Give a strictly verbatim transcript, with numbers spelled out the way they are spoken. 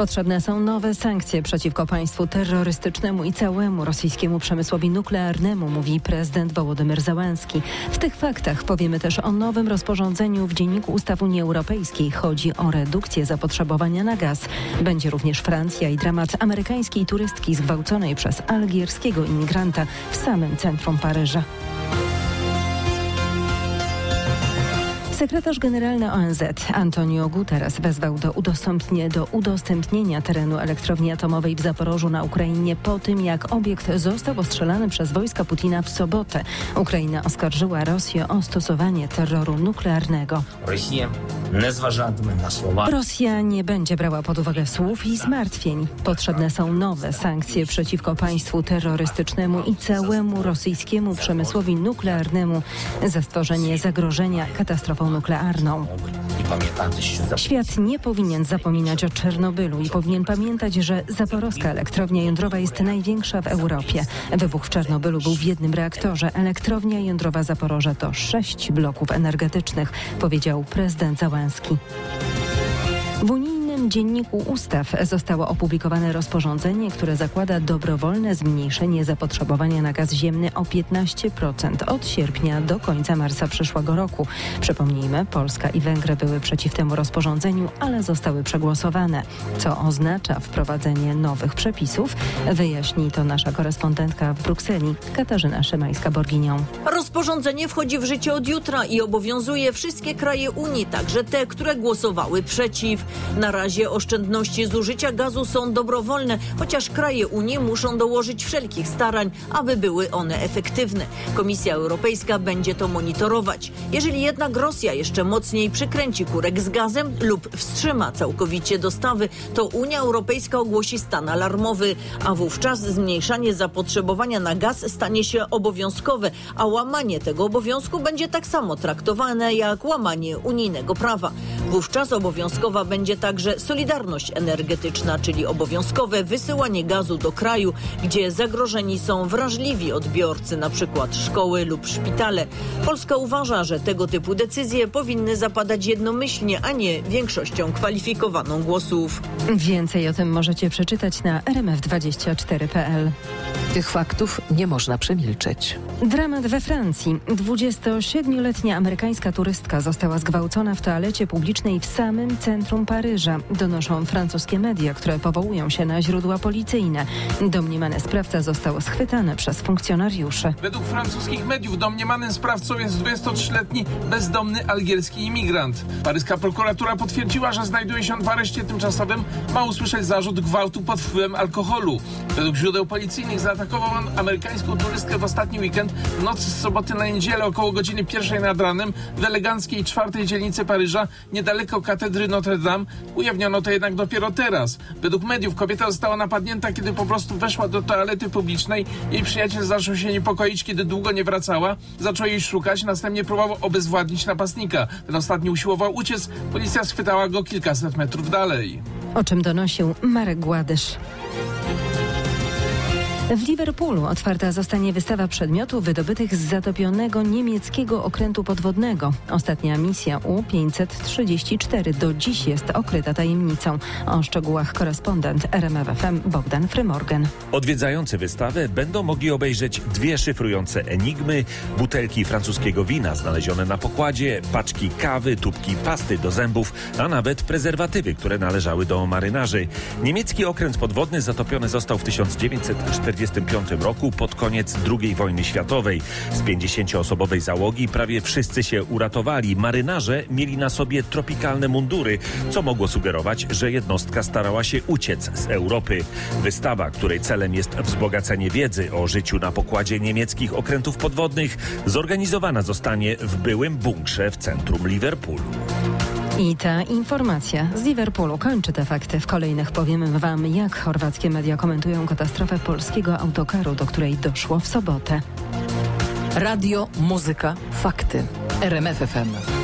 Potrzebne są nowe sankcje przeciwko państwu terrorystycznemu i całemu rosyjskiemu przemysłowi nuklearnemu, mówi prezydent Wołodymyr Zełenski. W tych faktach powiemy też o nowym rozporządzeniu w Dzienniku Ustaw Unii Europejskiej. Chodzi o redukcję zapotrzebowania na gaz. Będzie również Francja i dramat amerykańskiej turystki zgwałconej przez algierskiego imigranta w samym centrum Paryża. Sekretarz generalny O N Z Antonio Guterres wezwał do, udostępnie, do udostępnienia terenu elektrowni atomowej w Zaporożu na Ukrainie po tym, jak obiekt został ostrzelany przez wojska Putina w sobotę. Ukraina oskarżyła Rosję o stosowanie terroru nuklearnego. Rosja nie będzie brała pod uwagę słów i zmartwień. Potrzebne są nowe sankcje przeciwko państwu terrorystycznemu i całemu rosyjskiemu przemysłowi nuklearnemu za stworzenie zagrożenia katastrofą nuklearną. Świat nie powinien zapominać o Czernobylu i powinien pamiętać, że zaporowska elektrownia jądrowa jest największa w Europie. Wybuch w Czernobylu był w jednym reaktorze. Elektrownia jądrowa Zaporoże to sześć bloków energetycznych, powiedział prezydent Zełenski. W unijnym Dzienniku Ustaw zostało opublikowane rozporządzenie, które zakłada dobrowolne zmniejszenie zapotrzebowania na gaz ziemny o piętnaście procent od sierpnia do końca marca przyszłego roku. Przypomnijmy, Polska i Węgry były przeciw temu rozporządzeniu, ale zostały przegłosowane. Co oznacza wprowadzenie nowych przepisów? Wyjaśni to nasza korespondentka w Brukseli, Katarzyna Szymańska-Borginią. Rozporządzenie wchodzi w życie od jutra i obowiązuje wszystkie kraje Unii, także te, które głosowały przeciw. Na razie oszczędności zużycia gazu są dobrowolne, chociaż kraje Unii muszą dołożyć wszelkich starań, aby były one efektywne. Komisja Europejska będzie to monitorować. Jeżeli jednak Rosja jeszcze mocniej przykręci kurek z gazem lub wstrzyma całkowicie dostawy, to Unia Europejska ogłosi stan alarmowy, a wówczas zmniejszanie zapotrzebowania na gaz stanie się obowiązkowe, a łamanie tego obowiązku będzie tak samo traktowane jak łamanie unijnego prawa. Wówczas obowiązkowa będzie także solidarność energetyczna, czyli obowiązkowe wysyłanie gazu do kraju, gdzie zagrożeni są wrażliwi odbiorcy, np. szkoły lub szpitale. Polska uważa, że tego typu decyzje powinny zapadać jednomyślnie, a nie większością kwalifikowaną głosów. Więcej o tym możecie przeczytać na er em f dwadzieścia cztery kropka p l. Tych faktów nie można przemilczeć. Dramat we Francji. dwudziestosiedmioletnia amerykańska turystka została zgwałcona w toalecie publicznej w samym centrum Paryża. Donoszą francuskie media, które powołują się na źródła policyjne. Domniemany sprawca został schwytany przez funkcjonariuszy. Według francuskich mediów domniemanym sprawcą jest dwudziestotrzyletni bezdomny algierski imigrant. Paryska prokuratura potwierdziła, że znajduje się on w areszcie tymczasowym. Ma usłyszeć zarzut gwałtu pod wpływem alkoholu. Według źródeł policyjnych zaatakował on amerykańską turystkę w ostatni weekend w nocy z soboty na niedzielę około godziny pierwszej nad ranem w eleganckiej czwartej dzielnicy Paryża, niedaleko katedry Notre Dame. Ujawniono to jednak dopiero teraz. Według mediów kobieta została napadnięta, kiedy po prostu weszła do toalety publicznej. Jej przyjaciel zaczął się niepokoić, kiedy długo nie wracała. Zaczął jej szukać, następnie próbował obezwładnić napastnika. Ten ostatni usiłował uciec. Policja schwytała go kilkaset metrów dalej. O czym donosił Marek Gładysz. W Liverpoolu otwarta zostanie wystawa przedmiotów wydobytych z zatopionego niemieckiego okrętu podwodnego. Ostatnia misja U pięćset trzydzieści cztery do dziś jest okryta tajemnicą. O szczegółach korespondent R M F F M Bogdan Frymorgan. Odwiedzający wystawę będą mogli obejrzeć dwie szyfrujące enigmy, butelki francuskiego wina znalezione na pokładzie, paczki kawy, tubki pasty do zębów, a nawet prezerwatywy, które należały do marynarzy. Niemiecki okręt podwodny zatopiony został w tysiąc dziewięćset czterdziestym piątym roku pod koniec drugiej wojny światowej. Z pięćdziesięcioosobowej załogi prawie wszyscy się uratowali. Marynarze mieli na sobie tropikalne mundury, co mogło sugerować, że jednostka starała się uciec z Europy. Wystawa, której celem jest wzbogacenie wiedzy o życiu na pokładzie niemieckich okrętów podwodnych, zorganizowana zostanie w byłym bunkrze w centrum Liverpoolu. I ta informacja z Liverpoolu kończy te fakty. W kolejnych powiemy Wam, jak chorwackie media komentują katastrofę polskiego autokaru, do której doszło w sobotę. Radio, muzyka, fakty. R M F F M.